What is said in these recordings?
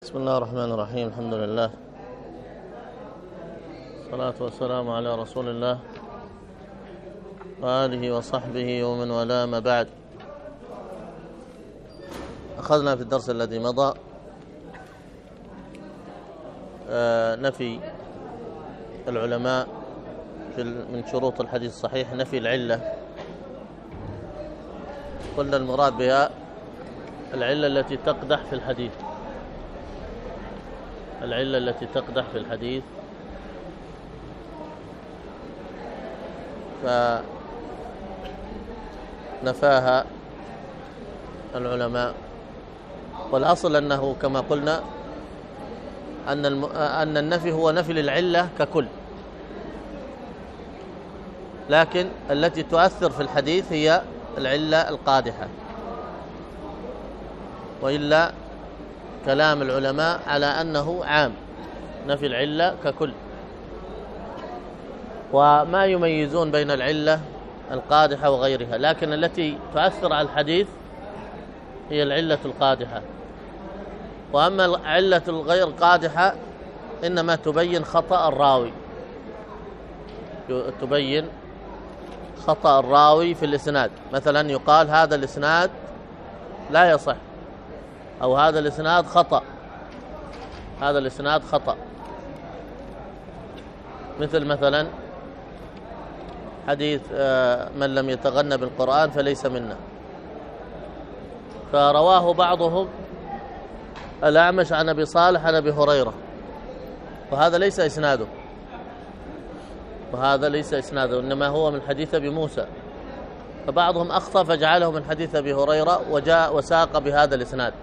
بسم الله الرحمن الرحيم. الحمد لله، الصلاة والسلام على رسول الله وآله وصحبه ومن والاه، ما بعد. أخذنا في الدرس الذي مضى نفي العلماء من شروط الحديث الصحيح نفي العلة. قلنا المراد بها العلة التي تقدح في الحديث، العلة التي تقدح في الحديث. فنفاها العلماء، والأصل أنه كما قلنا أن النفي هو نفي للعلة ككل، لكن التي تؤثر في الحديث هي العلة القادحة، وإلا كلام العلماء على أنه عام نفي العلة ككل، وما يميزون بين العلة القادحة وغيرها، لكن التي تؤثر على الحديث هي العلة القادحة. وأما العلة الغير قادحة إنما تبين خطأ الراوي، تبين خطأ الراوي في الإسناد. مثلا يقال هذا الإسناد لا يصح، أو هذا الإسناد خطأ، هذا الإسناد خطأ. مثلا حديث من لم يتغنى بالقرآن فليس منا، فرواه بعضهم الأعمش عن أبي صالح عن أبي هريرة، وهذا ليس إسناده، وهذا ليس إسناده، إنما هو من حديث أبي موسى. فبعضهم أخطأ فجعله من حديث أبي هريرة وجاء وساق بهذا الإسناد،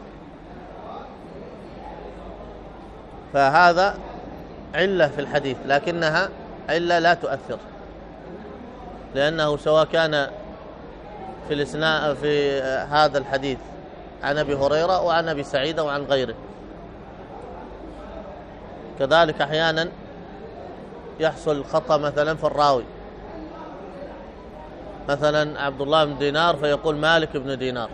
فهذا علة في الحديث، لكنها علة لا تؤثر، لأنه سواء كان في الإسناد في هذا الحديث عن أبي هريرة وعن أبي سعيد وعن غيره. كذلك أحيانا يحصل خطأ مثلا في الراوي، مثلا عبد الله بن دينار فيقول مالك بن دينار،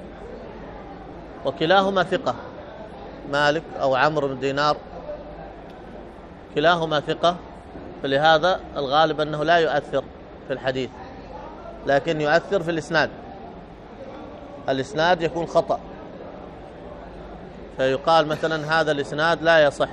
وكلاهما ثقة، مالك أو عمرو بن دينار كلاهما ثقة، فلهذا الغالب أنه لا يؤثر في الحديث، لكن يؤثر في الإسناد، الإسناد يكون خطأ، فيقال مثلا هذا الإسناد لا يصح،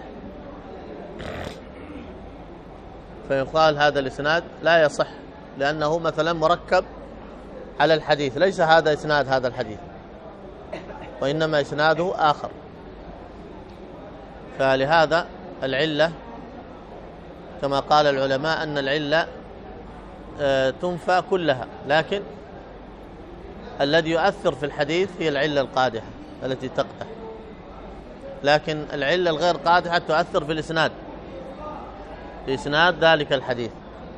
فيقال هذا الإسناد لا يصح لأنه مثلا مركب على الحديث، ليس هذا إسناد هذا الحديث، وإنما إسناده آخر. فلهذا العلة كما قال العلماء أن العلة تنفى كلها، لكن الذي يؤثر في الحديث هي العلة القادحة التي تقدح، لكن العلة الغير قادحة تؤثر في الإسناد، في إسناد ذلك الحديث،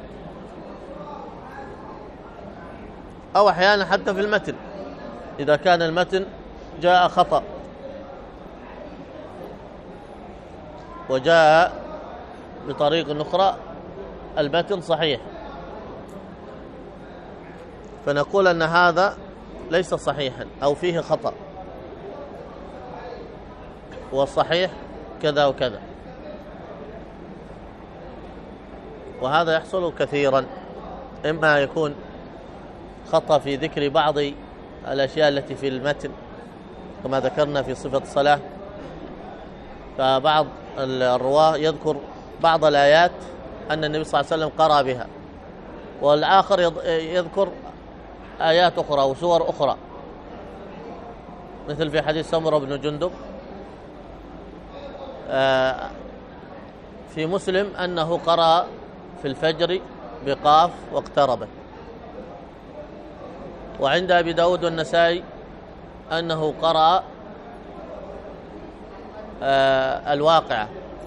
أو أحيانا حتى في المتن، إذا كان المتن جاء خطأ وجاء بطريق أخرى المتن صحيح، فنقول أن هذا ليس صحيحا أو فيه خطأ، والصحيح كذا وكذا. وهذا يحصل كثيرا، إما يكون خطأ في ذكر بعض الأشياء التي في المتن كما ذكرنا في صفة الصلاة، فبعض الرواة يذكر بعض الآيات أن النبي صلى الله عليه وسلم قرأ بها، والآخر يذكر آيات أخرى وسور أخرى، مثل في حديث سمرة بن جندب في مسلم أنه قرأ في الفجر بقاف واقتربت، وعند أبي داود والنسائي أنه قرأ الواقعة،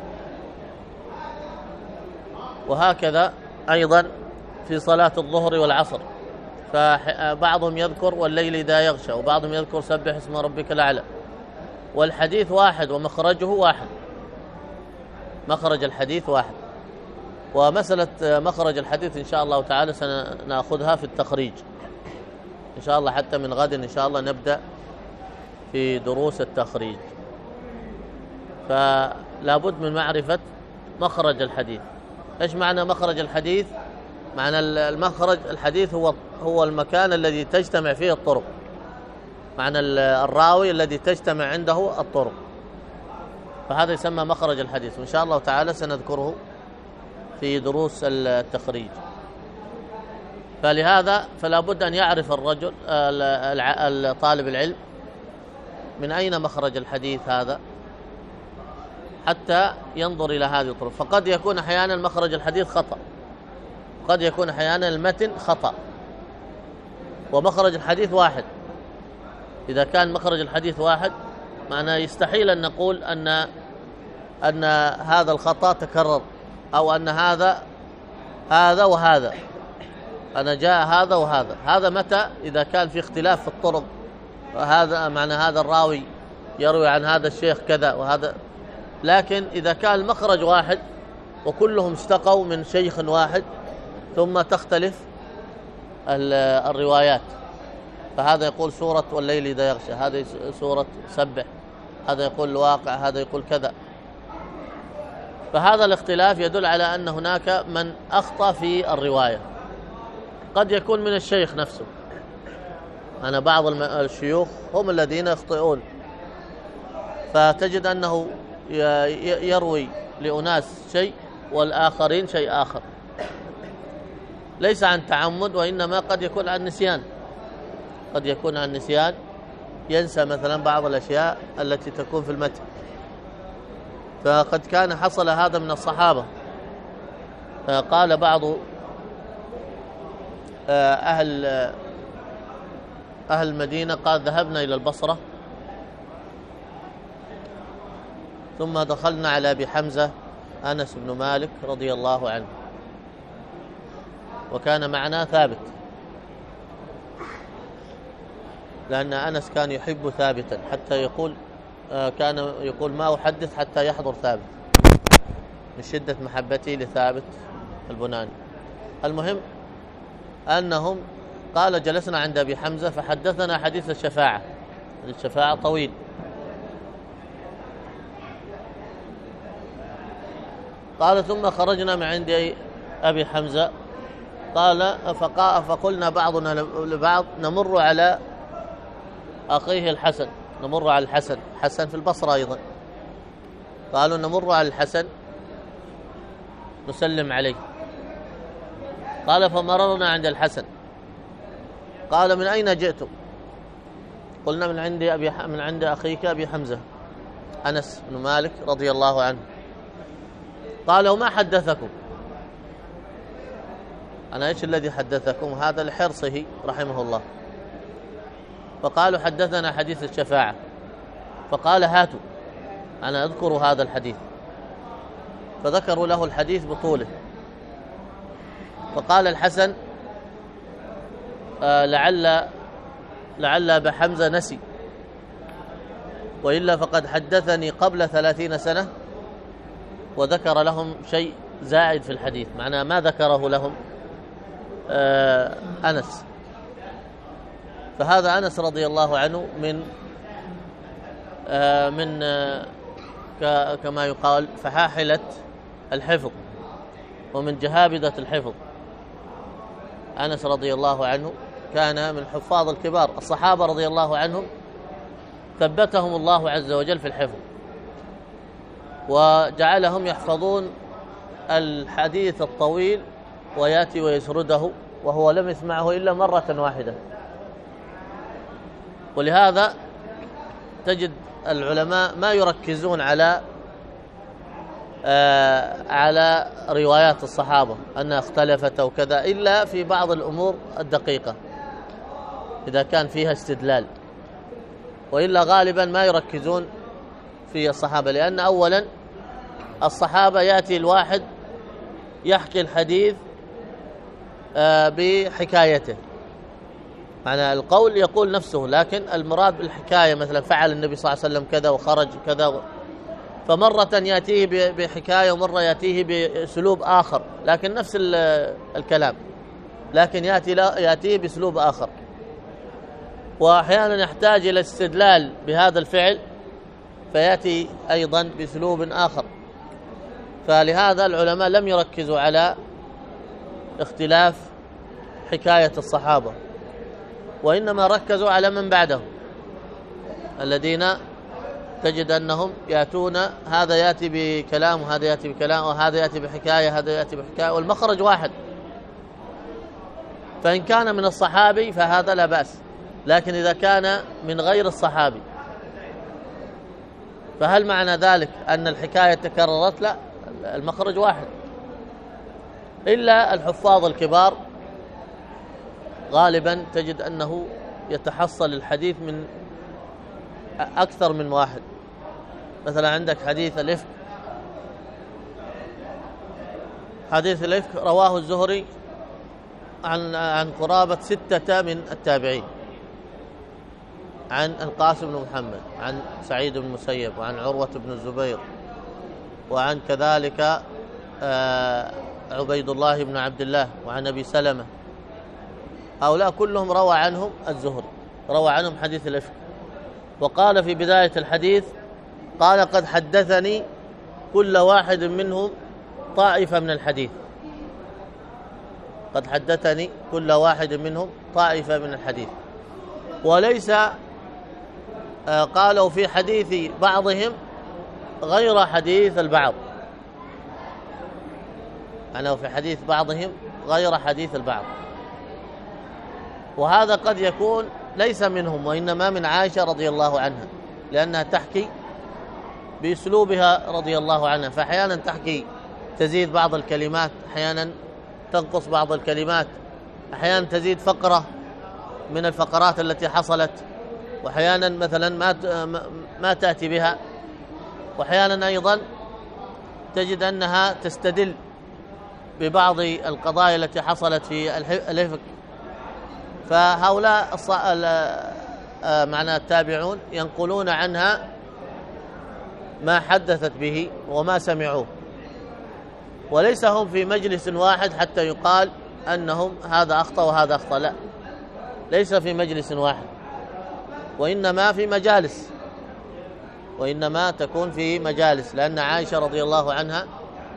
وهكذا أيضا في صلاة الظهر والعصر، فبعضهم يذكر والليل إذا يغشى، وبعضهم يذكر سبح اسم ربك الأعلى، والحديث واحد ومخرجه واحد، مخرج الحديث واحد. ومسألة مخرج الحديث إن شاء الله تعالى سنأخذها في التخريج إن شاء الله، حتى من غد إن شاء الله نبدأ في دروس التخريج. فلا بد من معرفة مخرج الحديث. إيش معنى مخرج الحديث؟ معنى المخرج الحديث هو المكان الذي تجتمع فيه الطرق، معنى الراوي الذي تجتمع عنده الطرق، فهذا يسمى مخرج الحديث، وإن شاء الله تعالى سنذكره في دروس التخريج. فلهذا فلا بد أن يعرف الرجل طالب العلم من أين مخرج الحديث هذا حتى ينظر إلى هذه الطرق. فقد يكون أحيانا مخرج الحديث خطأ، قد يكون أحيانا المتن خطأ، ومخرج الحديث واحد. إذا كان مخرج الحديث واحد معناه يستحيل أن نقول أن هذا الخطأ تكرر، أو أن هذا وهذا، أنا جاء هذا وهذا. هذا متى؟ إذا كان في اختلاف في الطرق، هذا معنى هذا الراوي يروي عن هذا الشيخ كذا وهذا. لكن إذا كان المخرج واحد وكلهم اشتقوا من شيخ واحد ثم تختلف الروايات، فهذا يقول سورة والليل إذا يغشى، هذا سورة سبح، هذا يقول الواقع، هذا يقول كذا، فهذا الاختلاف يدل على أن هناك من أخطأ في الرواية. قد يكون من الشيخ نفسه، أنا بعض الشيوخ هم الذين يخطئون، فتجد أنه يروي لأناس شيء والآخرين شيء آخر، ليس عن تعمد، وإنما قد يكون عن نسيان، قد يكون عن نسيان، ينسى مثلا بعض الأشياء التي تكون في المتن. فقد كان حصل هذا من الصحابة. قال بعض أهل المدينة، قال ذهبنا إلى البصرة ثم دخلنا على أبي حمزة أنس بن مالك رضي الله عنه، وكان معنا ثابت، لأن أنس كان يحب ثابتا، حتى كان يقول ما أحدث حتى يحضر ثابت، من شدة محبتي لثابت البناني. المهم أنهم قال جلسنا عند أبي حمزة فحدثنا حديث الشفاعة. الشفاعة طويل، قال ثم خرجنا من عند أبي حمزة، قال فقلنا بعضنا لبعض نمر على أخيه الحسن، نمر على الحسن، حسن في البصرة أيضا، قالوا نمر على الحسن نسلم عليه. قال فمررنا عند الحسن، قال من أين جئتم؟ قلنا من عند أخيك أبي حمزة أنس بن مالك رضي الله عنه. قال وما حدثكم؟ أنا إيش الذي حدثكم؟ هذا لحرصه رحمه الله. فقالوا حدثنا حديث الشفاعة. فقال هاتوا أنا أذكر هذا الحديث، فذكروا له الحديث بطوله. فقال الحسن لعل أبا حمزة نسي، وإلا فقد حدثني قبل 30 سنة وذكر لهم شيء زائد في الحديث، معناه ما ذكره لهم أنس. فهذا أنس رضي الله عنه من كما يقال فحاحلة الحفظ ومن جهابذة الحفظ. أنس رضي الله عنه كان من حفاظ الكبار، الصحابة رضي الله عنهم ثبتهم الله عز وجل في الحفظ، وجعلهم يحفظون الحديث الطويل ويأتي ويسرده، وهو لم يسمعه إلا مرة واحدة. ولهذا تجد العلماء ما يركزون على روايات الصحابة أنها اختلفت أو كذا، إلا في بعض الأمور الدقيقة إذا كان فيها استدلال، وإلا غالبا ما يركزون في الصحابة، لأن أولا الصحابة يأتي الواحد يحكي الحديث بحكايته، معنى القول يقول نفسه، لكن المراد بالحكاية مثلا فعل النبي صلى الله عليه وسلم كذا وخرج كذا، فمرة يأتيه بحكاية ومرة يأتيه بأسلوب آخر، لكن نفس الكلام، لكن يأتيه بأسلوب آخر. وأحيانا يحتاج إلى استدلال بهذا الفعل فيأتي أيضا بأسلوب آخر. فلهذا العلماء لم يركزوا على اختلاف حكاية الصحابة، وإنما ركزوا على من بعدهم الذين تجد أنهم يأتون، هذا يأتي بكلام وهذا يأتي بكلام وهذا يأتي بحكاية هذا يأتي بحكاية، والمخرج واحد. فإن كان من الصحابي فهذا لا بأس، لكن إذا كان من غير الصحابي فهل معنى ذلك أن الحكاية تكررت؟ لا، المخرج واحد. إلا الحفاظ الكبار غالبا تجد أنه يتحصل الحديث من أكثر من واحد. مثلا عندك حديث الإفك، حديث الإفك رواه الزهري عن قرابة 6 من التابعين، عن القاسم بن محمد، عن سعيد بن المسيب، وعن عروة بن الزبير، وعن كذلك عبيد الله بن عبد الله، وعن أبي سلمة. هؤلاء كلهم روى عنهم الزهري، روى عنهم حديث الإفك. وقال في بداية الحديث قال قد حدثني كل واحد منهم طائفة من الحديث، قد حدثني كل واحد منهم طائفة من الحديث، وليس قالوا في حديث بعضهم غير حديث البعض، أنا في حديث بعضهم غير حديث البعض. وهذا قد يكون ليس منهم، وإنما من عائشة رضي الله عنها، لأنها تحكي بأسلوبها رضي الله عنها، فأحيانا تحكي تزيد بعض الكلمات، أحيانا تنقص بعض الكلمات، أحيانا تزيد فقرة من الفقرات التي حصلت، وأحيانا مثلا ما تأتي بها، وأحيانا أيضا تجد أنها تستدل ببعض القضايا التي حصلت في الإفك. فهؤلاء معنى التابعون ينقلون عنها ما حدثت به وما سمعوه، وليس هم في مجلس واحد حتى يقال أنهم هذا أخطأ وهذا أخطأ، لا، ليس في مجلس واحد، وإنما في مجالس، وإنما تكون في مجالس. لأن عائشة رضي الله عنها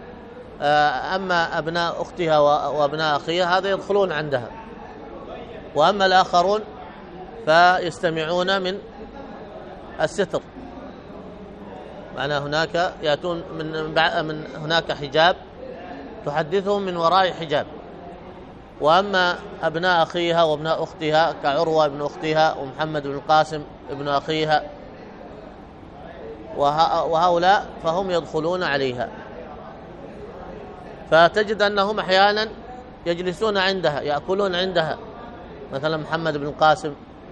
أما أبناء أختها وأبناء أخيها هذا يدخلون عندها، وأما الآخرون فيستمعون من الستر، معنى هناك يأتون من هناك حجاب تحدثهم من وراء حجاب. وأما أبناء أخيها وابناء أختها كعروة ابن أختها ومحمد بن القاسم ابن أخيها وهؤلاء فهم يدخلون عليها، فتجد أنهم أحيانا يجلسون عندها يأكلون عندها. مثلا محمد بن القاسم،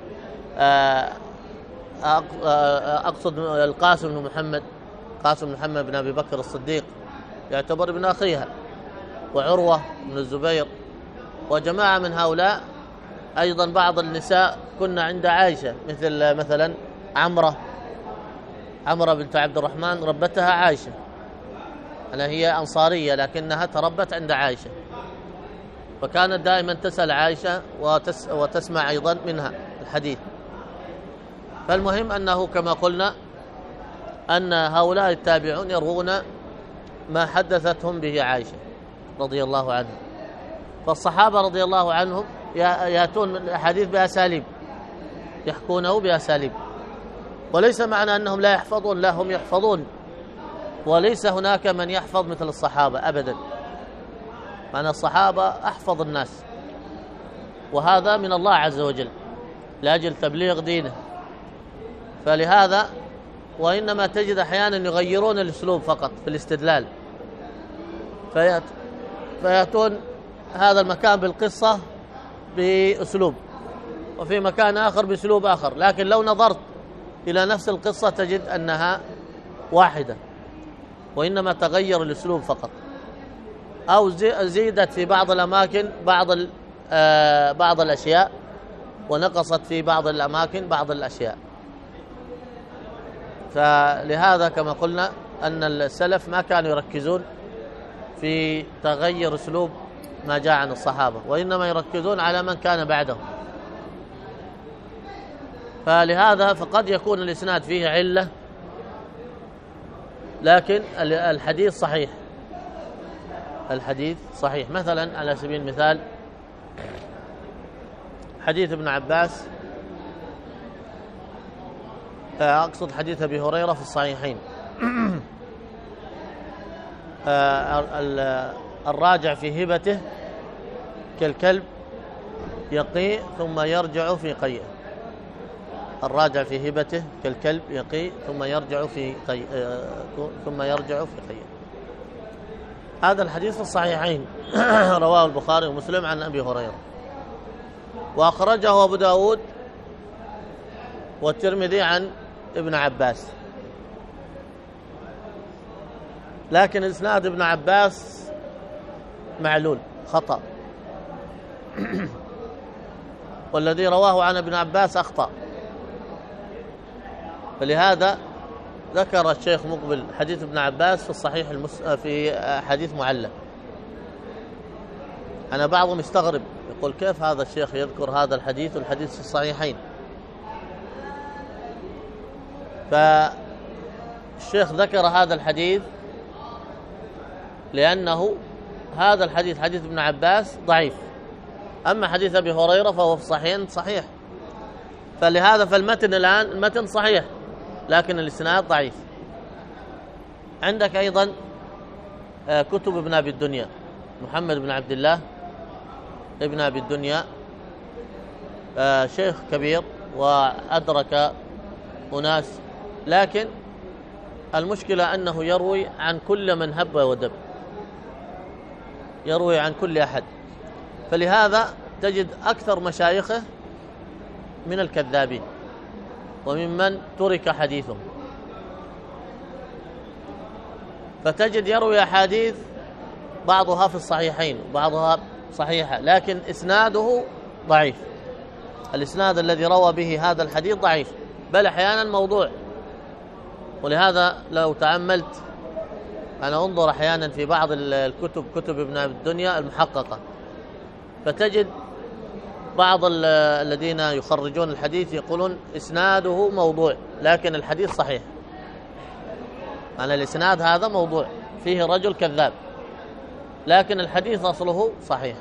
أقصد القاسم بن محمد، قاسم بن محمد بن أبي بكر الصديق يعتبر ابن أخيها، وعروة بن الزبير وجماعة من هؤلاء. أيضا بعض النساء كنا عند عائشة، مثل مثلا عمرة بنت عبد الرحمن ربتها عائشة، أنا هي أنصارية لكنها تربت عند عائشة، فكانت دائما تسأل عائشة وتسمع أيضا منها الحديث. فالمهم أنه كما قلنا أن هؤلاء التابعون يروون ما حدثتهم به عائشة رضي الله عنها. فالصحابة رضي الله عنهم يأتون الحديث بأساليب، يحكونه بأساليب، وليس معنى أنهم لا يحفظون، لا، هم يحفظون، وليس هناك من يحفظ مثل الصحابة أبدا، معنى الصحابة أحفظ الناس، وهذا من الله عز وجل لأجل تبليغ دينه. فلهذا وإنما تجد أحيانا يغيرون الأسلوب فقط في الاستدلال، فيأتون هذا المكان بالقصة بأسلوب، وفي مكان آخر بأسلوب آخر، لكن لو نظرت إلى نفس القصة تجد أنها واحدة، وإنما تغير الأسلوب فقط، أو زيدت في بعض الأماكن بعض الأشياء، ونقصت في بعض الأماكن بعض الأشياء. فلهذا كما قلنا أن السلف ما كانوا يركزون في تغير أسلوب ما جاء عن الصحابة، وإنما يركزون على من كان بعدهم. فلهذا فقد يكون الإسناد فيه علة لكن الحديث صحيح. الحديث صحيح. مثلا على سبيل المثال حديث ابن عباس، أقصد حديث أبي هريرة في الصحيحين الراجع في هبته كالكلب يقيء ثم يرجع في قيئه. الراجع في هبته كالكلب يقيء ثم يرجع في قيئه. هذا الحديث في الصحيحين رواه البخاري ومسلم عن أبي هريرة، وأخرجه أبو داود والترمذي عن ابن عباس. لكن إسناد ابن عباس معلول خطأ والذي رواه عن ابن عباس أخطأ. فلهذا ذكر الشيخ مقبل حديث ابن عباس في الصحيح في حديث معلق. أنا بعضهم يستغرب يقول كيف هذا الشيخ يذكر هذا الحديث والحديث في الصحيحين؟ فالشيخ ذكر هذا الحديث لأنه هذا الحديث حديث ابن عباس ضعيف، أما حديث أبي هريرة فهو في الصحيحين صحيح. فلهذا فالمتن الآن المتن صحيح لكن الإسناد ضعيف. عندك أيضا كتب ابن أبي الدنيا، محمد بن عبد الله ابن أبي الدنيا شيخ كبير وأدرك أناس، لكن المشكلة أنه يروي عن كل من هب ودب، يروي عن كل أحد. فلهذا تجد أكثر مشايخه من الكذابين وممن ترك حديثهم. فتجد يروي أحاديث بعضها في الصحيحين وبعضها صحيحة لكن إسناده ضعيف. الإسناد الذي روى به هذا الحديث ضعيف، بل أحيانا موضوع. ولهذا لو تأملت أنا أنظر أحيانا في بعض الكتب، كتب ابن أبي الدنيا المحققة، فتجد بعض الذين يخرجون الحديث يقولون إسناده موضوع لكن الحديث صحيح. أنا الإسناد هذا موضوع فيه رجل كذاب لكن الحديث أصله صحيح.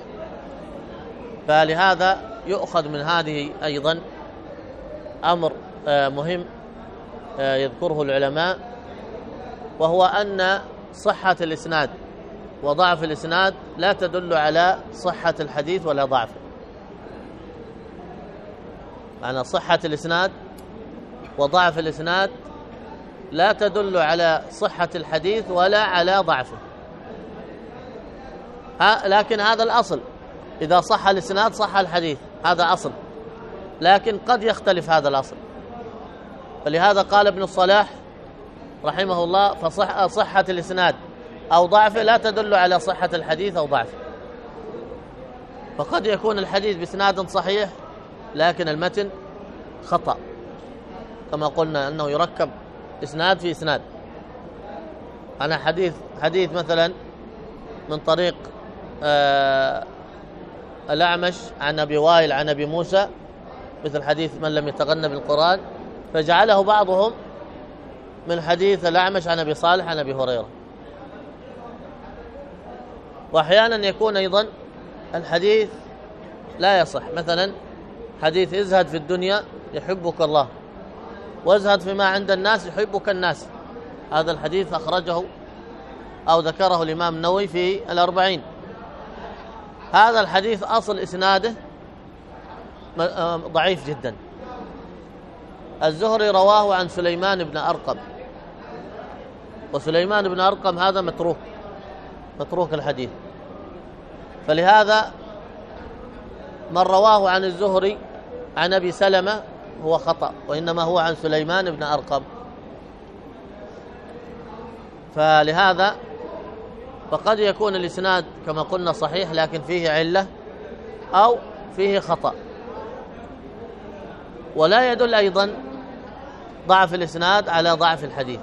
فلهذا يؤخذ من هذه أيضا أمر مهم يذكره العلماء، وهو أن صحة الإسناد وضعف الإسناد لا تدل على صحة الحديث ولا ضعفه. أن صحة الإسناد وضعف الإسناد لا تدل على صحة الحديث ولا على ضعفه، لكن هذا الأصل، إذا صح الإسناد صح الحديث، هذا أصل، لكن قد يختلف هذا الأصل. فلهذا قال ابن الصلاح رحمه الله فصحة الإسناد أو ضعفه لا تدل على صحة الحديث أو ضعفه. فقد يكون الحديث بإسناد صحيح لكن المتن خطأ، كما قلنا أنه يركب إسناد في إسناد. أنا حديث مثلا من طريق الأعمش عن أبي وائل عن أبي موسى، مثل حديث من لم يتغنى بالقرآن، فجعله بعضهم من حديث الأعمش عن أبي صالح عن أبي هريرة. وأحيانا يكون أيضا الحديث لا يصح، مثلا حديث ازهد في الدنيا يحبك الله وازهد فيما عند الناس يحبك الناس، هذا الحديث أخرجه أو ذكره الإمام النووي في الأربعين. هذا الحديث أصل إسناده ضعيف جدا. الزهري رواه عن سليمان بن أرقم، وسليمان بن أرقم هذا متروك الحديث. فلهذا من رواه عن الزهري عن أبي سلمة هو خطأ، وإنما هو عن سليمان بن أرقم. فلهذا فقد يكون الإسناد كما قلنا صحيح لكن فيه علة أو فيه خطأ. ولا يدل أيضا ضعف الإسناد على ضعف الحديث.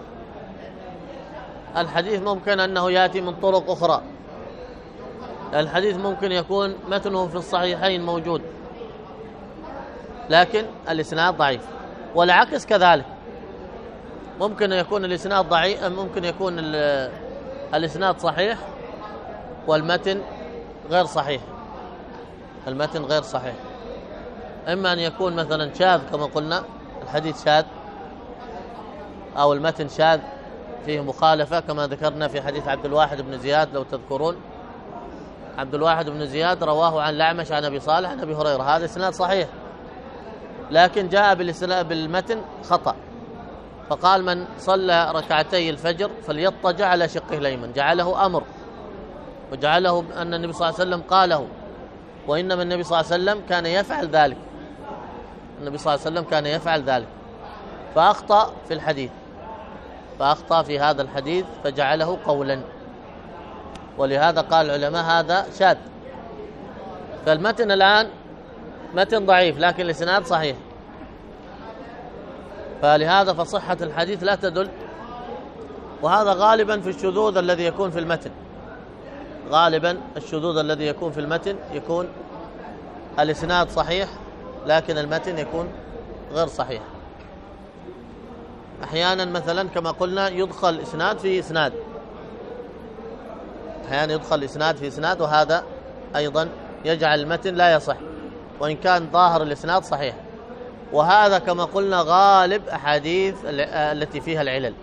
الحديث ممكن أنه يأتي من طرق أخرى، الحديث ممكن يكون متنه في الصحيحين موجود لكن الإسناد ضعيف، والعكس كذلك. ممكن يكون الإسناد ضعيف، ممكن يكون الإسناد صحيح والمتن غير صحيح. المتن غير صحيح، إما أن يكون مثلا شاذ كما قلنا، الحديث شاذ، أو المتن شاذ فيه مخالفة كما ذكرنا في حديث عبد الواحد بن زياد لو تذكرون. عبد الواحد بن زياد رواه عن الأعمش عن أبي صالح عن أبي هريرة، هذا إسناد صحيح، لكن جاء بالمتن خطأ، فقال من صلى ركعتي الفجر فليضطجع على شقه الأيمن، جعله أمر، وجعله أن النبي صلى الله عليه وسلم قاله، وإنما النبي صلى الله عليه وسلم كان يفعل ذلك، النبي صلى الله عليه وسلم كان يفعل ذلك، فأخطأ في الحديث، فأخطأ في هذا الحديث فجعله قولا، ولهذا قال العلماء هذا شاذ. فالمتن الآن متن ضعيف لكن الإسناد صحيح، فلهذا فصحة الحديث لا تدل، وهذا غالبا في الشذوذ الذي يكون في المتن، غالبا الشذوذ الذي يكون في المتن يكون الإسناد صحيح لكن المتن يكون غير صحيح. أحيانا مثلا كما قلنا يدخل إسناد في إسناد، أحيانا يدخل إسناد في إسناد، وهذا أيضا يجعل المتن لا يصح وإن كان ظاهر الإسناد صحيح، وهذا كما قلنا غالب أحاديث التي فيها العلل.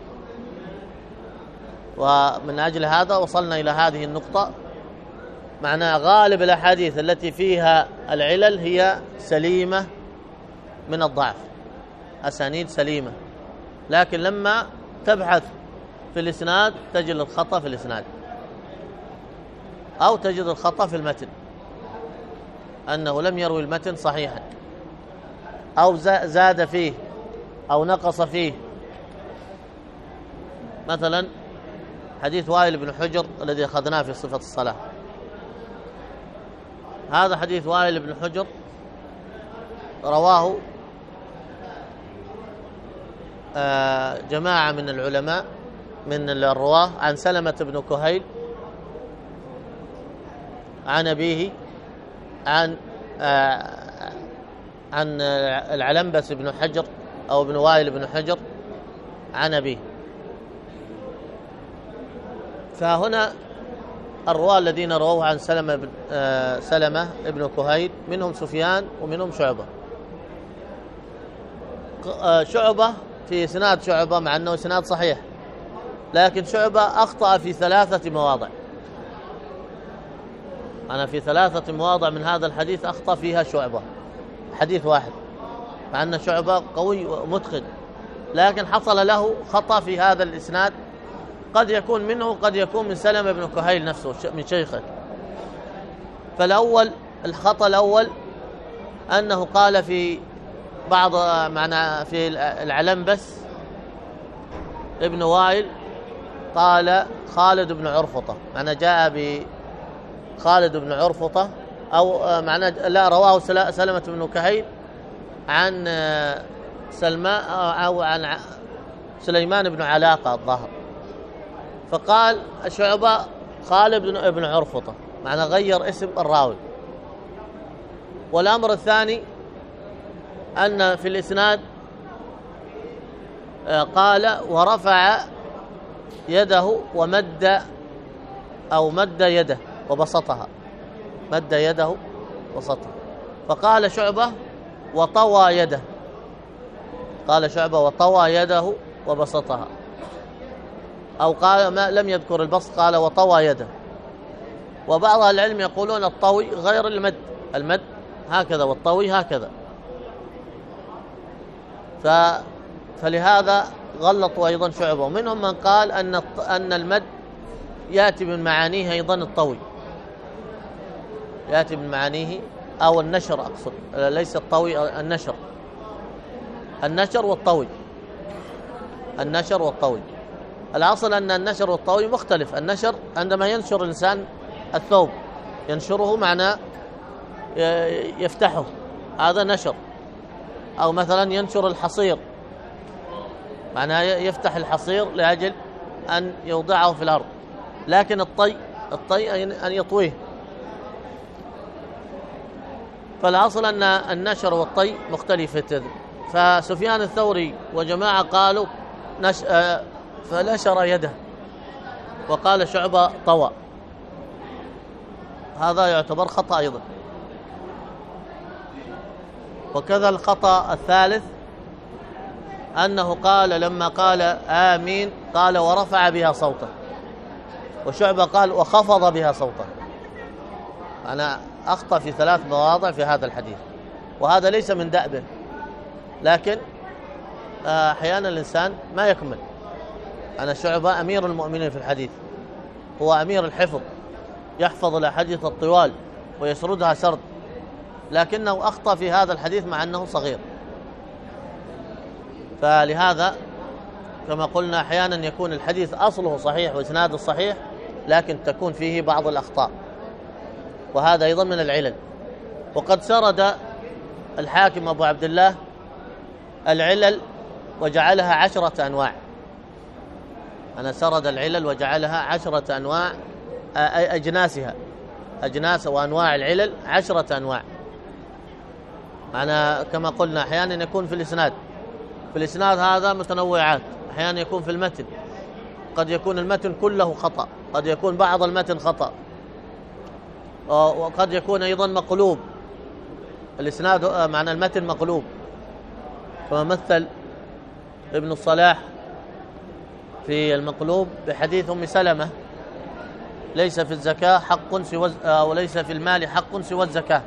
ومن أجل هذا وصلنا إلى هذه النقطة، معنى غالب الأحاديث التي فيها العلل هي سليمة من الضعف، أسانيد سليمة، لكن لما تبحث في الإسناد تجد الخطأ في الإسناد، أو تجد الخطأ في المتن، أنه لم يروي المتن صحيحا، أو زاد فيه أو نقص فيه. مثلا حديث وائل بن حجر الذي أخذناه في صفة الصلاة، هذا حديث وائل بن حجر رواه جماعة من العلماء من الرواه عن سلمة بن كهيل عن أبيه عن العلنبس بن حجر أو بن وائل بن حجر عن أبيه. فهنا الرواة الذين رووا عن سلمة بن كهيل منهم سفيان ومنهم شعبة. شعبة في إسناد شعبة مع أنه إسناد صحيح، لكن شعبة أخطأ في 3 مواضع. أنا في 3 مواضع من هذا الحديث أخطأ فيها شعبة، حديث واحد، مع أن شعبة قوي ومتقن، لكن حصل له خطأ في هذا الإسناد، قد يكون منه قد يكون من سلمة بن كهيل نفسه من شيخه. فالأول الخطأ الأول أنه قال في بعض معنى في العلنبس ابن وائل قال خالد بن عرفطة، معنى جاء بخالد بن عرفطة، أو معنى لا، رواه سلمة بن كهيل عن سلمان أو عن سليمان بن علاقة الظاهر، فقال شعبة خالد بن عرفطة، معنى غير اسم الراوي. والأمر الثاني أن في الإسناد قال ورفع يده ومد أو مد يده وبسطها، مد يده وبسطها، فقال شعبة وطوى يده، قال شعبة وطوى يده وبسطها، أو قال ما لم يذكر البسط قال وطوى يده. وبعض العلم يقولون الطوي غير المد، المد هكذا والطوي هكذا، فلهذا غلطوا أيضا شعبة. ومنهم من قال أن المد يأتي من معانيه أيضا الطوي، يأتي من معانيه أو النشر، أقصد ليس الطوي، النشر والطوي، النشر والطوي. الأصل أن النشر والطوي مختلف. النشر عندما ينشر الإنسان الثوب ينشره معناه يفتحه، هذا نشر. أو مثلا ينشر الحصير، معناه يفتح الحصير لأجل أن يوضعه في الأرض. لكن الطي أن يطويه. فالأصل أن النشر والطي مختلفتان. فسفيان الثوري وجماعة قالوا فنشر يده وقال شعبة طوى، هذا يعتبر خطأ أيضا. وكذا الخطأ الثالث أنه قال لما قال آمين قال ورفع بها صوته، وشعبة قال وخفض بها صوته. أنا أخطأ في 3 مواضع في هذا الحديث، وهذا ليس من دأبه، لكن أحيانا الإنسان ما يكمل. أنا شعبة أمير المؤمنين في الحديث، هو أمير الحفظ، يحفظ الأحاديث الطوال ويسردها سرد، لكنه أخطأ في هذا الحديث مع أنه صغير. فلهذا كما قلنا أحيانا يكون الحديث أصله صحيح وإسناده صحيح، لكن تكون فيه بعض الأخطاء، وهذا أيضا من العلل. وقد سرد الحاكم أبو عبد الله العلل وجعلها 10 أنواع. أنا سرد العلل وجعلها 10 أنواع، أجناسها، أجناس وأنواع العلل 10 أنواع. أنا كما قلنا أحيانا يكون في الإسناد هذا متنوعات، أحيانا يكون في المتن، قد يكون المتن كله خطأ، قد يكون بعض المتن خطأ، وقد يكون أيضا مقلوب الإسناد، معنى المتن مقلوب. فمثل ابن الصلاح في المقلوب بحديث أم سلمة ليس في الزكاة حق سوى، وليس في المال حق سوى الزكاة،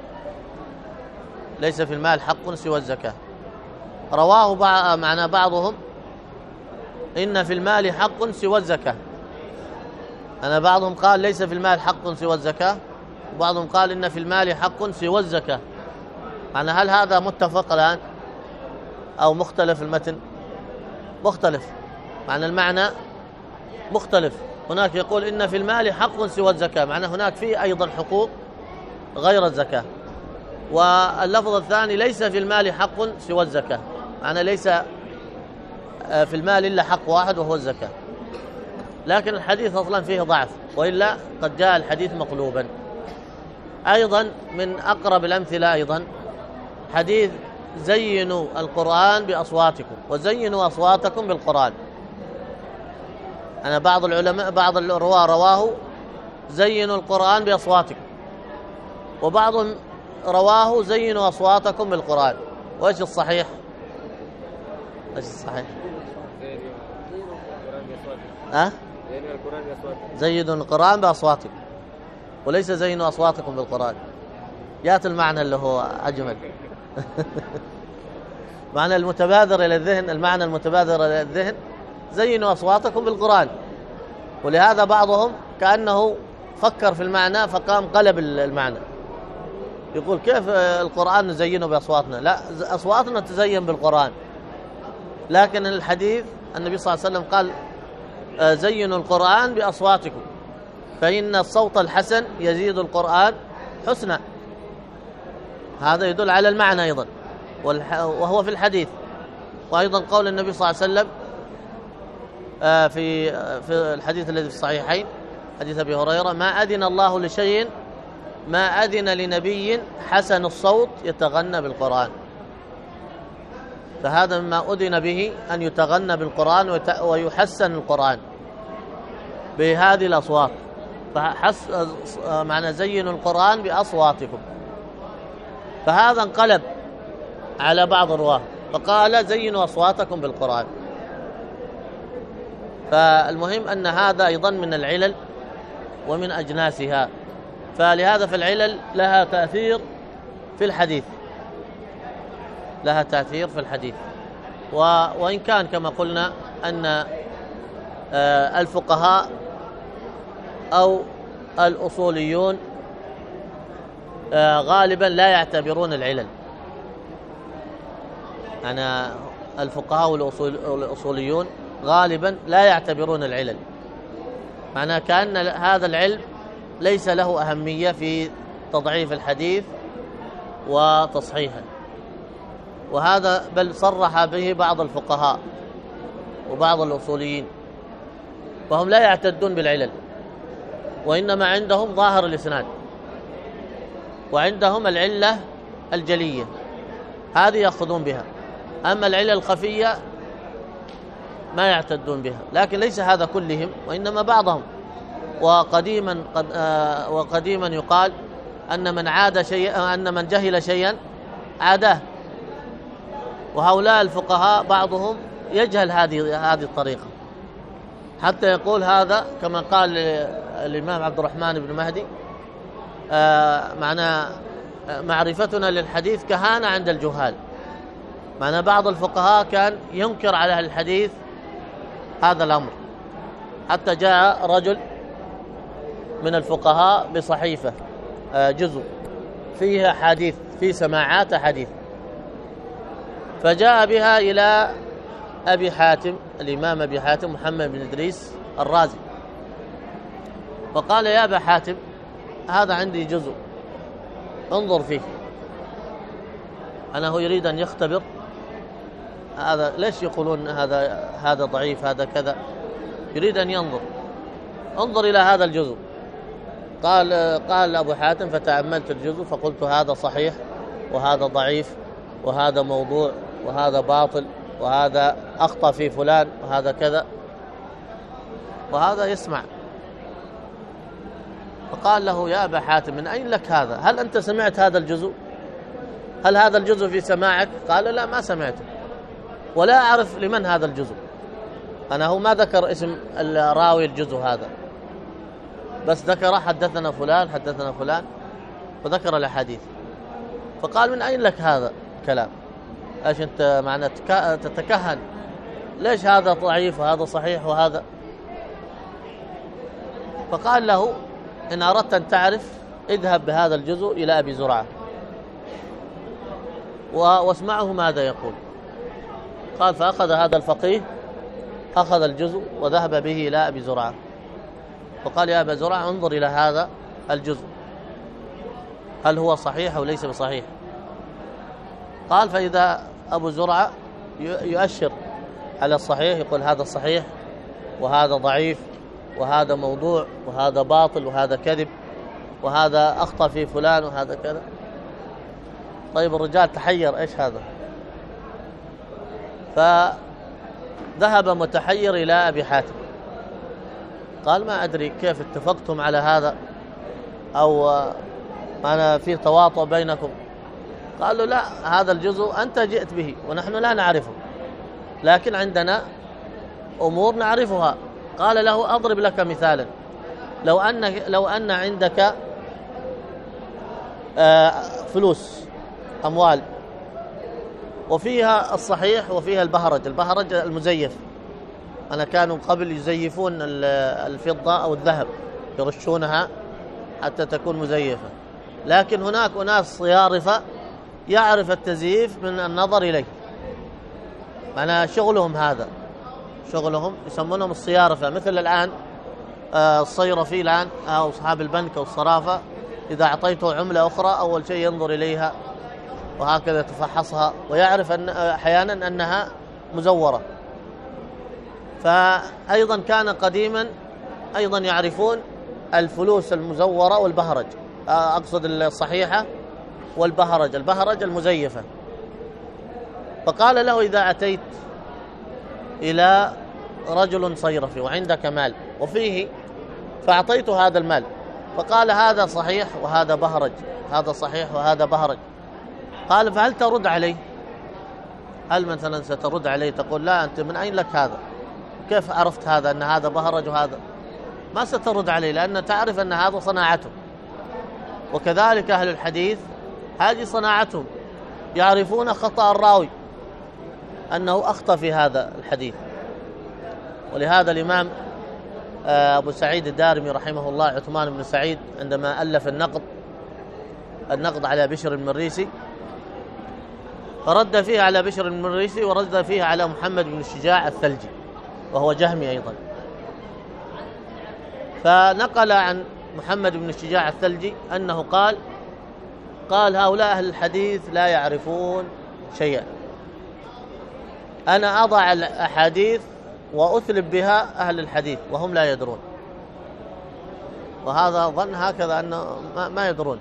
ليس في المال حق سوى الزكاة. رواه معنى بعضهم إن في المال حق سوى الزكاة. أنا بعضهم قال ليس في المال حق سوى الزكاة، وبعضهم قال إن في المال حق سوى الزكاة. يعني هل هذا متفق الآن أو مختلف المتن؟ مختلف، معنى المعنى مختلف. هناك يقول إن في المال حق سوى الزكاة، معنى هناك فيه أيضا حقوق غير الزكاة. واللفظ الثاني ليس في المال حق سوى الزكاة، معنى ليس في المال إلا حق واحد وهو الزكاة. لكن الحديث أصلا فيه ضعف، وإلا قد جاء الحديث مقلوبا. أيضا من أقرب الأمثلة أيضا حديث زينوا القرآن بأصواتكم وزينوا أصواتكم بالقرآن. أنا بعض العلماء بعض الرواة رواه زينوا القرآن بأصواتكم، وبعضهم رواه زينوا أصواتكم بالقرآن. وإيش الصحيح؟ إيش الصحيح؟ زينوا القرآن بأصواتكم، وليس زينوا أصواتكم بالقرآن. يأتي المعنى اللي هو أجمل. معنى المتبادر إلى الذهن، المعنى المتبادر إلى الذهن زينوا أصواتكم بالقرآن. ولهذا بعضهم كأنه فكر في المعنى فقام قلب المعنى، يقول كيف القرآن نزينه بأصواتنا؟ لا، أصواتنا تزين بالقرآن. لكن الحديث النبي صلى الله عليه وسلم قال زينوا القرآن بأصواتكم فإن الصوت الحسن يزيد القرآن حسنا. هذا يدل على المعنى أيضا، وهو في الحديث. وأيضا قول النبي صلى الله عليه وسلم في الحديث الذي في الصحيحين حديث أبي هريرة ما أذن الله لشيء ما أذن لنبي حسن الصوت يتغنى بالقرآن. فهذا مما أذن به أن يتغنى بالقرآن ويحسن القرآن بهذه الأصوات. معنى زينوا القرآن بأصواتكم. فهذا انقلب على بعض الرواه فقال زينوا أصواتكم بالقرآن. فالمهم أن هذا أيضا من العلل ومن أجناسها. فلهذا فالعلل لها تأثير في الحديث، لها تأثير في الحديث. وإن كان كما قلنا أن الفقهاء أو الأصوليون غالبا لا يعتبرون العلل. يعني الفقهاء والأصوليون غالبا لا يعتبرون العلل، معناه كأن هذا العلم ليس له أهمية في تضعيف الحديث وتصحيحه. وهذا بل صرح به بعض الفقهاء وبعض الأصوليين، فهم لا يعتدون بالعلل، وإنما عندهم ظاهر الإسناد، وعندهم العلة الجلية هذه يأخذون بها. أما العلة الخفية ما يعتدون بها، لكن ليس هذا كلهم وإنما بعضهم. وقديما يقال أن من عاد شيئا، أن من جهل شيئا عاداه، وهؤلاء الفقهاء بعضهم يجهل هذه الطريقة، حتى يقول هذا كما قال الإمام عبد الرحمن بن مهدي معنى معرفتنا للحديث كهانة عند الجهال. معنى بعض الفقهاء كان ينكر على أهل الحديث هذا الأمر، حتى جاء رجل من الفقهاء بصحيفة جزء فيها حديث، في سماعات حديث، فجاء بها إلى أبي حاتم، الإمام أبي حاتم محمد بن إدريس الرازي، فقال: يا أبا حاتم، هذا عندي جزء، انظر فيه. أنه يريد أن يختبر هذا، ليش يقولون هذا ضعيف، هذا كذا، يريد أن انظر إلى هذا الجزء. قال أبو حاتم: فتأملت الجزء فقلت: هذا صحيح، وهذا ضعيف، وهذا موضوع، وهذا باطل، وهذا أخطأ في فلان، وهذا كذا. وهذا يسمع، فقال له: يا أبا حاتم، من أين لك هذا؟ هل أنت سمعت هذا الجزء؟ هل هذا الجزء في سماعك؟ قال: لا، ما سمعته، ولا أعرف لمن هذا الجزء. هو ما ذكر اسم الراوي الجزء هذا، بس ذكر حدثنا فلان حدثنا فلان، وذكر الأحاديث. فقال: من أين لك هذا الكلام؟ ايش انت معنى تتكهن؟ ليش هذا ضعيف وهذا صحيح وهذا؟ فقال له: إن أردت أن تعرف اذهب بهذا الجزء إلى أبي زرعة واسمعه ماذا يقول. قال: فأخذ هذا الفقيه، أخذ الجزء وذهب به إلى أبي زرعة، فقال: يا أبا زرعة، انظر إلى هذا الجزء، هل هو صحيح أو ليس بصحيح؟ قال: فإذا أبو زرعة يؤشر على الصحيح، يقول: هذا صحيح، وهذا ضعيف، وهذا موضوع، وهذا باطل، وهذا كذب، وهذا أخطأ في فلان، وهذا كذا. طيب الرجال تحير، إيش هذا؟ فذهب متحير إلى أبي حاتم، قال: ما أدري كيف اتفقتم على هذا، أو أنا في تواطؤ بينكم. قالوا: لا، هذا الجزء أنت جئت به ونحن لا نعرفه، لكن عندنا أمور نعرفها. قال له: أضرب لك مثالا، لو أن عندك فلوس، أموال، وفيها الصحيح وفيها البهرج المزيف. أنا كانوا قبل يزيفون الفضة أو الذهب، يرشونها حتى تكون مزيفة، لكن هناك أناس صيارفة يعرف التزييف من النظر إليه. معنى شغلهم هذا، شغلهم يسمونهم الصيارفة. مثل الآن الصيرفي الآن أو أصحاب البنك أو الصرافة، إذا أعطيته عملة أخرى أول شيء ينظر إليها وهكذا يتفحصها، ويعرف أحيانا أنها مزورة. فأيضا كان قديما أيضا يعرفون الفلوس المزورة والبهرج، أقصد الصحيحة والبهرج المزيفة. فقال له: إذا أتيت إلى رجل صيرفي وعندك مال وفيه، فأعطيته هذا المال، فقال: هذا صحيح وهذا بهرج، هذا صحيح وهذا بهرج. قال: فهل ترد عليه؟ هل مثلا سترد عليه تقول: لا، أنت من أين لك هذا؟ كيف عرفت هذا أن هذا بهرج وهذا؟ ما سترد عليه، لأن تعرف أن هذا صناعته. وكذلك أهل الحديث هذه صناعتهم، يعرفون خطأ الراوي أنه أخطأ في هذا الحديث. ولهذا الإمام أبو سعيد الدارمي رحمه الله، عثمان بن سعيد، عندما ألف النقد على بشر المريسي، فرد فيه على بشر المريسي ورد فيه على محمد بن الشجاع الثلجي، وهو جهمي أيضا. فنقل عن محمد بن الشجاع الثلجي أنه قال: هؤلاء أهل الحديث لا يعرفون شيئا، أنا أضع الأحاديث وأثلب بها أهل الحديث وهم لا يدرون. وهذا ظن هكذا أنه ما يدرون.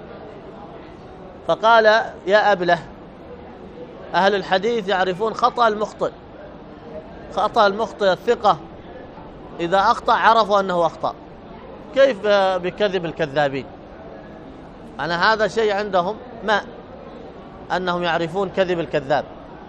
فقال: يا أبله، أهل الحديث يعرفون خطأ المخطئ، خطأ المخطئ الثقة إذا أخطأ عرفوا أنه أخطأ، كيف بكذب الكذابين؟ أنا هذا شيء عندهم ما أنهم يعرفون كذب الكذاب،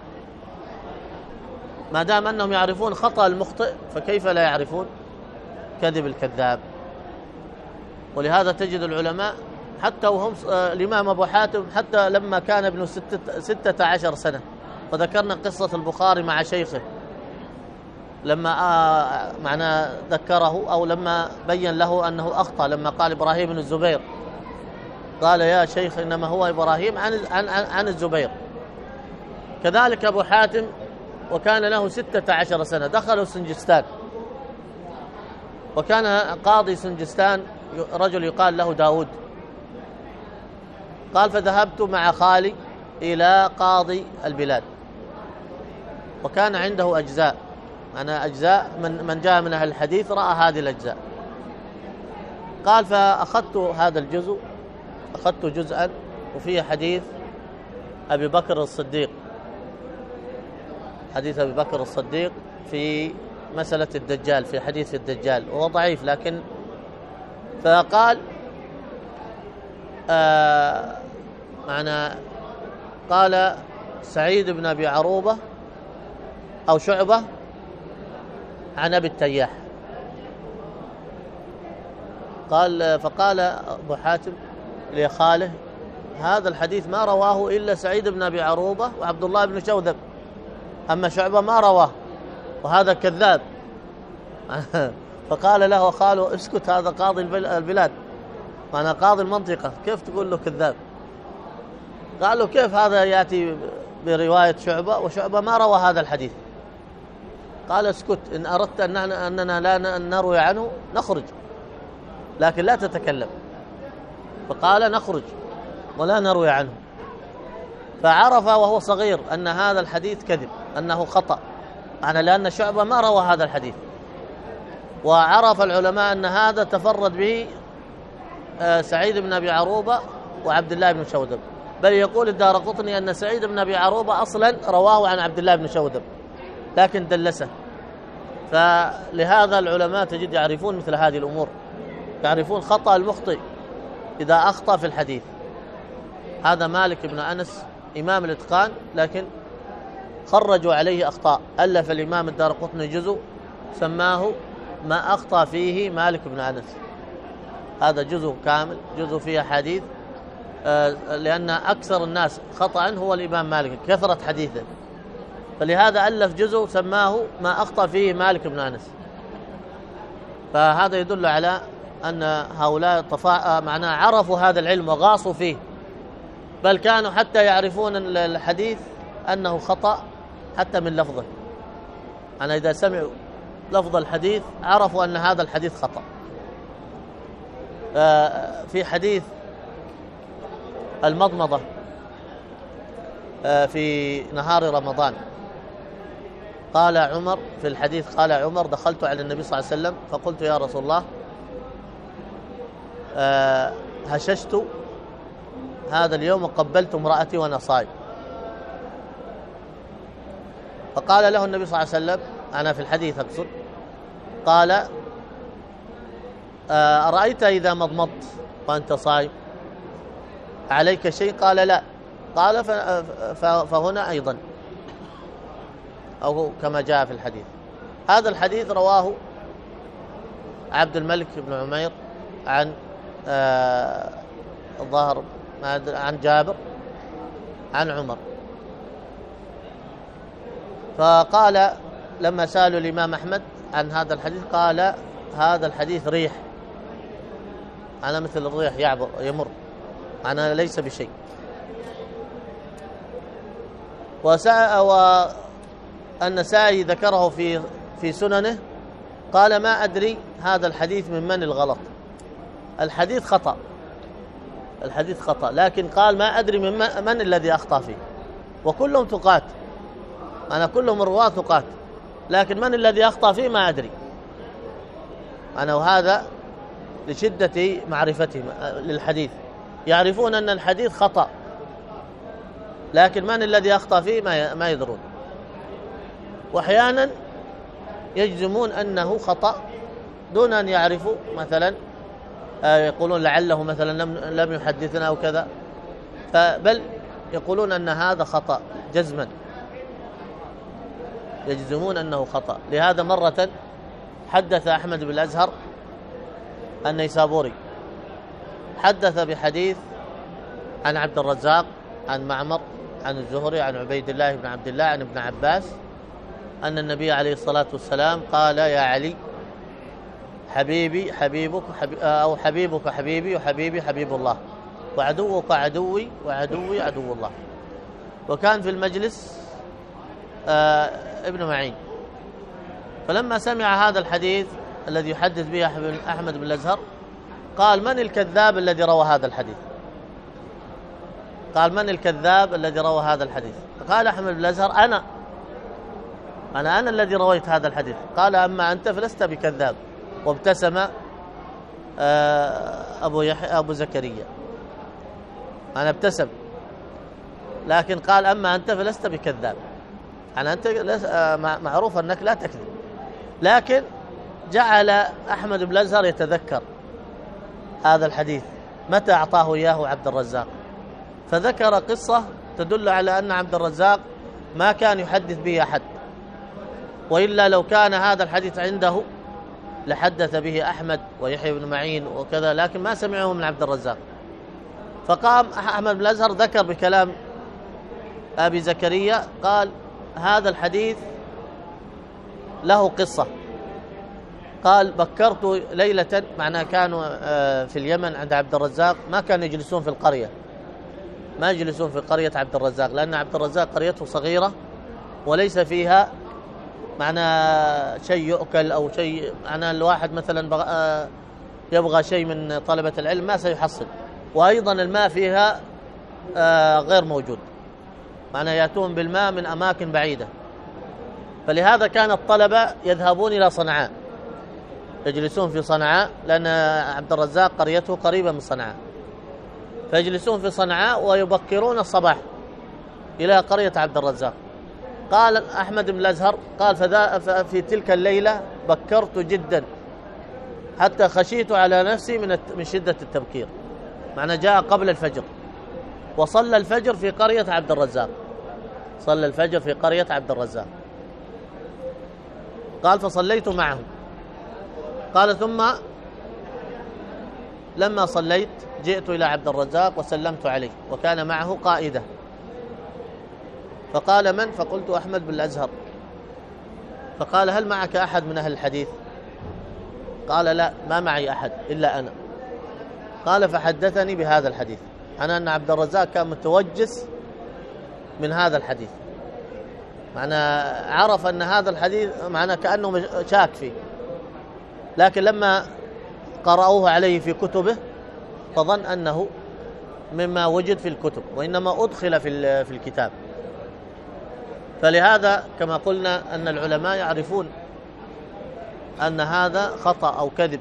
ما دام أنهم يعرفون خطأ المخطئ فكيف لا يعرفون كذب الكذاب؟ ولهذا تجد العلماء حتى وهم الإمام أبو حاتم حتى لما كان ابن 16 سنة، وذكرنا قصة البخاري مع شيخه لما معنى ذكره أو لما بين له أنه أخطأ، لما قال إبراهيم بن الزبير قال يا شيخ إنما هو إبراهيم عن الزبير. كذلك أبو حاتم وكان له 16 سنة دخلوا سنجستان، وكان قاضي سنجستان رجل يقال له داود. قال فذهبت مع خالي إلى قاضي البلاد، وكان عنده أجزاء، أنا أجزاء من جاء من أهل الحديث رأى هذه الأجزاء. قال فأخذت هذا الجزء، أخذت جزءا وفيه حديث أبي بكر الصديق، حديث أبي بكر الصديق في مسألة الدجال، في حديث الدجال، وهو ضعيف لكن فقال قال سعيد بن أبي عروبة أو شعبة عن أبي التياح. فقال أبو حاتم لخاله هذا الحديث ما رواه إلا سعيد بن أبي عروبة وعبد الله بن شوذب، أما شعبة ما رواه وهذا كذاب. فقال له خاله اسكت، هذا قاضي البلاد، أنا قاضي المنطقة، كيف تقول له كذاب؟ قال له كيف هذا يأتي برواية شعبة وشعبة ما روى هذا الحديث؟ قال اسكت، إن أردت أننا لا نروي عنه نخرج لكن لا تتكلم. فقال نخرج ولا نروي عنه. فعرف وهو صغير أن هذا الحديث كذب، أنه خطأ، لأن شعبة ما روى هذا الحديث. وعرف العلماء أن هذا تفرد به سعيد بن أبي عروبة وعبد الله بن شوذب، بل يقول الدارقطني أن سعيد بن أبي عروبة أصلا رواه عن عبد الله بن شوذب لكن دلسه. فلهذا العلماء تجد يعرفون مثل هذه الأمور، يعرفون خطأ المخطئ إذا أخطأ في الحديث. هذا مالك بن أنس إمام الإتقان لكن خرجوا عليه أخطاء، ألف الإمام الدارقطني جزء سماه ما أخطأ فيه مالك بن أنس، هذا جزء كامل، جزء فيه حديث، لأن أكثر الناس خطأ هو الإمام مالك كثرة حديثه، فلهذا ألف جزء سماه ما أخطأ فيه مالك بن أنس. فهذا يدل على أن هؤلاء معناه عرفوا هذا العلم وغاصوا فيه، بل كانوا حتى يعرفون الحديث أنه خطأ حتى من لفظه، أنا إذا سمعوا لفظ الحديث عرفوا أن هذا الحديث خطأ. في حديث المضمضة في نهار رمضان قال عمر في الحديث، قال عمر دخلت على النبي صلى الله عليه وسلم فقلت يا رسول الله هششت هذا اليوم وقبلت امرأتي وأنا صائم. فقال له النبي صلى الله عليه وسلم، أنا في الحديث أقصد، قال أرأيت إذا مضمضت وأنت صائم عليك شيء؟ قال لا. قال فهنا أيضا أو كما جاء في الحديث. هذا الحديث رواه عبد الملك بن عمير عن الظاهر عن جابر عن عمر. فقال لما سألوا الإمام أحمد عن هذا الحديث قال هذا الحديث ريح، أنا مثل الريح يعبر يمر، أنا ليس بشيء. والنسائي ذكره في سننه قال ما أدري هذا الحديث من الغلط، الحديث خطأ، الحديث خطأ، لكن قال ما أدري من الذي أخطأ فيه، وكلهم ثقات، أنا كلهم رواة ثقات، لكن من الذي أخطأ فيه ما أدري أنا. وهذا لشدة معرفتهم للحديث، يعرفون أن الحديث خطأ لكن من الذي أخطأ فيه ما يدرون. وأحيانا يجزمون أنه خطأ دون أن يعرفوا مثلا يقولون لعله مثلا لم يحدثنا أو كذا، بل يقولون أن هذا خطأ جزما، يجزمون أنه خطأ. لهذا مرة حدث أحمد بن الأزهر النيسابوري، حدث بحديث عن عبد الرزاق عن معمر عن الزهري عن عبيد الله بن عبد الله عن ابن عباس أن النبي عليه الصلاة والسلام قال: يا علي، حبيبي حبيبك أو حبيبك حبيبي وحبيبي حبيب الله وعدوك عدوي وعدوي عدو الله. وكان في المجلس ابن معين، فلما سمع هذا الحديث الذي يحدث به أحمد بن الأزهر قال: من الكذاب الذي روى هذا الحديث؟ قال: من الكذاب الذي روى هذا الحديث؟ فقال أحمد بن الأزهر: أنا الذي رويت هذا الحديث. قال: أما أنت فلست بكذاب. وابتسم أبو زكريا، أنا ابتسم، لكن قال: أما أنت فلست بكذاب، يعني أنت معروف أنك لا تكذب. لكن جعل أحمد بن الأزهر يتذكر هذا الحديث متى أعطاه إياه عبد الرزاق، فذكر قصة تدل على أن عبد الرزاق ما كان يحدث به أحد، وإلا لو كان هذا الحديث عنده لحدث به أحمد ويحيى بن معين وكذا، لكن ما سمعه من عبد الرزاق. فقام أحمد بن الأزهر ذكر بكلام أبي زكريا، قال: هذا الحديث له قصة. قال: بكرت ليلة، معناه كانوا في اليمن عند عبد الرزاق، ما كانوا يجلسون في القرية، ما يجلسون في قرية عبد الرزاق، لأن عبد الرزاق قريته صغيرة وليس فيها معنى شيء يؤكل أو شيء، معنى الواحد مثلا يبغى شيء من طلبة العلم ما سيحصل، وأيضا الماء فيها غير موجود، معنى يأتون بالماء من أماكن بعيدة. فلهذا كان الطلبة يذهبون إلى صنعاء، يجلسون في صنعاء، لأن عبد الرزاق قريته قريبة من صنعاء، فيجلسون في صنعاء ويبكرون الصباح إلى قرية عبد الرزاق. قال أحمد بن الأزهر قال: في تلك الليلة بكرت جدا حتى خشيت على نفسي من شدة التبكير، معنى جاء قبل الفجر وصلى الفجر في قرية عبد الرزاق، صلى الفجر في قرية عبد الرزاق. قال: فصليت معه. قال: ثم لما صليت جئت إلى عبد الرزاق وسلمت عليه، وكان معه قائدة، فقال: من؟ فقلت: أحمد بن الأزهر. فقال: هل معك أحد من أهل الحديث؟ قال: لا، ما معي أحد إلا أنا. قال: فحدثني بهذا الحديث، أن عبد الرزاق كان متوجس من هذا الحديث، معنى عرف أن هذا الحديث معنى كأنه شاك فيه، لكن لما قرأوه عليه في كتبه فظن أنه مما وجد في الكتب، وإنما أدخل في الكتاب. فلهذا كما قلنا أن العلماء يعرفون أن هذا خطأ أو كذب.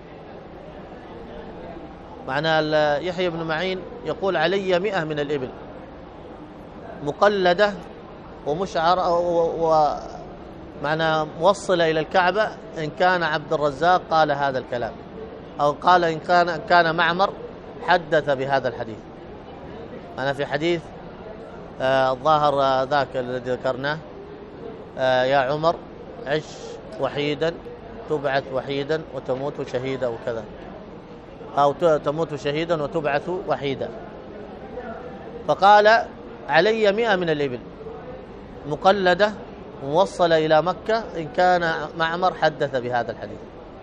معنى يحيى بن معين يقول: علي 100 من الإبل مقلدة ومشعر ومعنى موصلة إلى الكعبة، إن كان عبد الرزاق قال هذا الكلام، أو قال إن كان معمر حدث بهذا الحديث. أنا في حديث الظاهر ذاك الذي ذكرناه: يا عمر عش وحيدا تبعث وحيدا وتموت شهيدا، وكذا، أو تموت شهيدا وتبعث وحيدا. فقال: علي 100 من الإبل مقلدة موصلة إلى مكة، إن كان معمر حدث بهذا الحديث.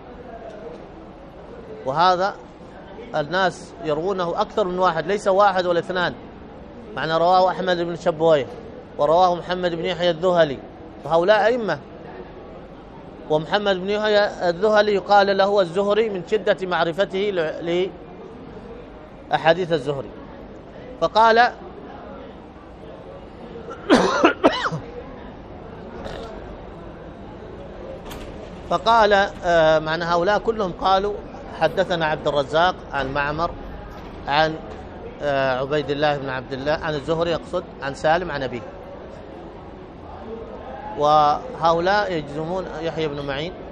وهذا الناس يروونه أكثر من واحد، ليس واحد ولا اثنان، معنى رواه أحمد بن شبويه ورواه محمد بن يحيى الذهلي، وهؤلاء أئمة. ومحمد بن يحيى الذهلي يقال له الزهري من شدة معرفته لأحاديث الزهري. فقال: معنى هؤلاء كلهم قالوا: حدثنا عبد الرزاق عن معمر عن عبيد الله بن عبد الله عن الزهري، يقصد عن سالم عن أبيه. وهؤلاء يجزمون، يحيى بن معين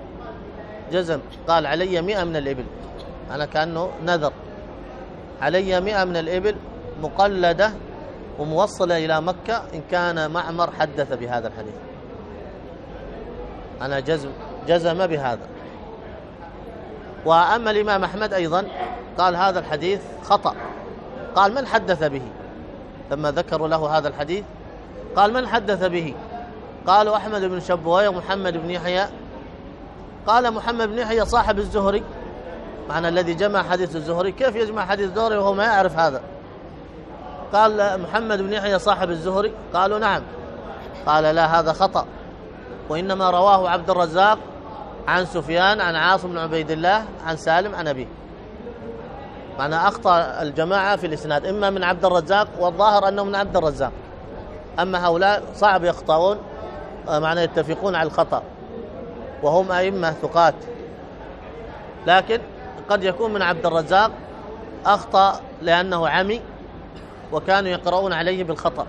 جزم، قال علي 100 من الإبل، أنا كأنه نذر، علي 100 من الإبل مقلدة وموصلة إلى مكة إن كان معمر حدث بهذا الحديث. أنا جزم بهذا. وأما الإمام أحمد أيضا قال هذا الحديث خطأ. قال من حدث به؟ لما ذكروا له هذا الحديث قال من حدث به؟ قالوا أحمد بن شبويه ومحمد بن يحيى. قال محمد بن يحيى صاحب الزهري، معنى الذي جمع حديث الزهري، كيف يجمع حديث الزهري وهو ما يعرف هذا؟ قال محمد بن يحيى صاحب الزهري. قالوا نعم. قال لا، هذا خطأ، وإنما رواه عبد الرزاق عن سفيان عن عاصم بن عبيد الله عن سالم عن أبيه. معنى أخطأ الجماعة في الإسناد، إما من عبد الرزاق، والظاهر أنه من عبد الرزاق، أما هؤلاء صعب يخطئون، معنى يتفقون على الخطأ وهم أئمة ثقات، لكن قد يكون من عبد الرزاق أخطأ لأنه عمي وكانوا يقرؤون عليه بالخطأ،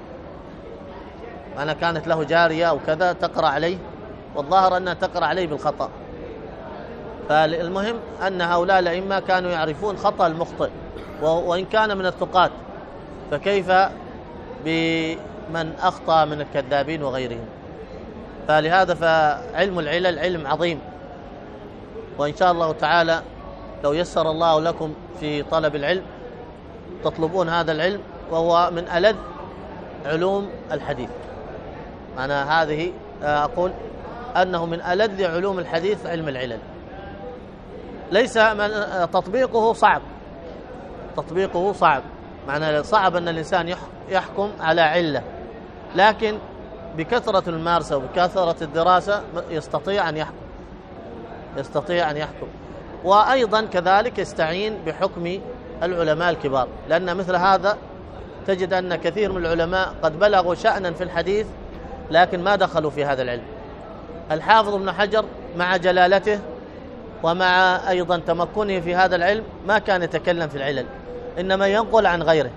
أنا كانت له جارية أو كذا تقرأ عليه، والظاهر أنها تقرأ عليه بالخطأ. فالمهم أن هؤلاء الأئمة كانوا يعرفون خطأ المخطئ وإن كان من الثقات، فكيف بمن أخطأ من الكذابين وغيرهم؟ فلهذا فعلم العلل علم عظيم، وإن شاء الله تعالى لو يسر الله لكم في طلب العلم تطلبون هذا العلم، وهو من ألذ علوم الحديث. أنا هذه أقول أنه من ألذ علوم الحديث علم العلل، ليس من تطبيقه صعب، تطبيقه صعب، معنى صعب أن الإنسان يحكم على علة، لكن بكثرة الممارسة وبكثرة الدراسة يستطيع أن يحكم. وأيضا كذلك يستعين بحكم العلماء الكبار، لأن مثل هذا تجد أن كثير من العلماء قد بلغوا شأنا في الحديث لكن ما دخلوا في هذا العلم. الحافظ ابن حجر مع جلالته ومع أيضا تمكنه في هذا العلم ما كان يتكلم في العلل، إنما ينقل عن غيره،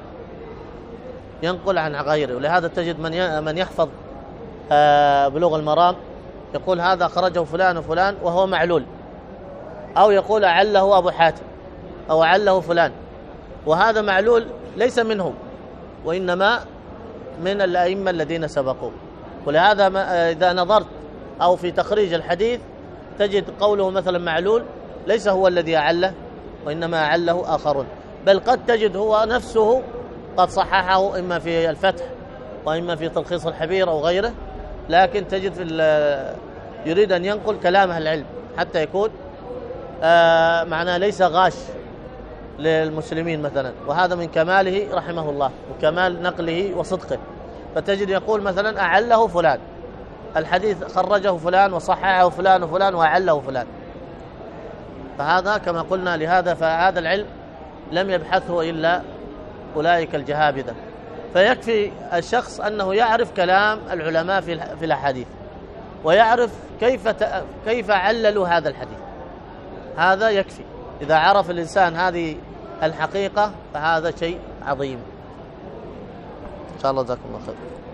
ولهذا تجد من يحفظ بلوغ المرام يقول هذا خرجه فلان وفلان وهو معلول، أو يقول أعله أبو حاتم أو أعله فلان، وهذا معلول ليس منه وإنما من الأئمة الذين سبقوا. ولهذا إذا نظرت أو في تخريج الحديث تجد قوله مثلا معلول ليس هو الذي أعله، وإنما أعله آخرون، بل قد تجد هو نفسه قد صححه إما في الفتح وإما في تلخيص الحبير أو غيره، لكن تجد يريد أن ينقل كلام أهل العلم حتى يكون معناه ليس غاش للمسلمين مثلا، وهذا من كماله رحمه الله وكمال نقله وصدقه. فتجد يقول مثلا أعله فلان، الحديث خرجه فلان وصححه فلان وفلان وأعله فلان. فهذا كما قلنا، لهذا فهذا العلم لم يبحثه إلا أولئك الجهابذة، فيكفي الشخص أنه يعرف كلام العلماء في الأحاديث ويعرف كيف عللوا هذا الحديث، هذا يكفي. إذا عرف الإنسان هذه الحقيقة فهذا شيء عظيم. إن شاء الله جزاكم الله خير.